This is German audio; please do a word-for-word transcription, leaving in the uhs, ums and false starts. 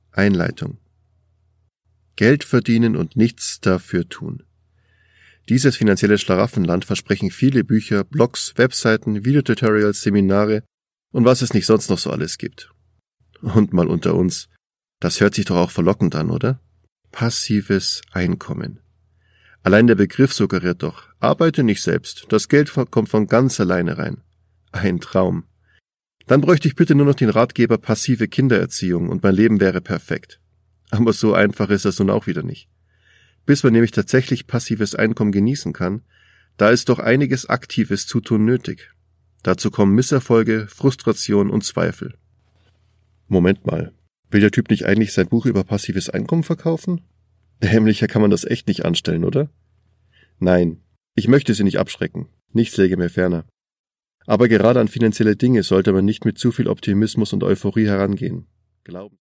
Einleitung. Geld verdienen und nichts dafür tun. Dieses finanzielle Schlaraffenland versprechen viele Bücher, Blogs, Webseiten, Videotutorials, Seminare und was es nicht sonst noch so alles gibt. Und mal unter uns, das hört sich doch auch verlockend an, oder? Passives Einkommen. Allein der Begriff suggeriert doch, arbeite nicht selbst, das Geld kommt von ganz alleine rein. Ein Traum. Dann bräuchte ich bitte nur noch den Ratgeber passive Kindererziehung und mein Leben wäre perfekt. Aber so einfach ist das nun auch wieder nicht. Bis man nämlich tatsächlich passives Einkommen genießen kann, da ist doch einiges aktives Zutun nötig. Dazu kommen Misserfolge, Frustration und Zweifel. Moment mal, will der Typ nicht eigentlich sein Buch über passives Einkommen verkaufen? Dämlicher kann man das echt nicht anstellen, oder? Nein, ich möchte Sie nicht abschrecken, nichts läge mir ferner. Aber gerade an finanzielle Dinge sollte man nicht mit zu viel Optimismus und Euphorie herangehen. Glauben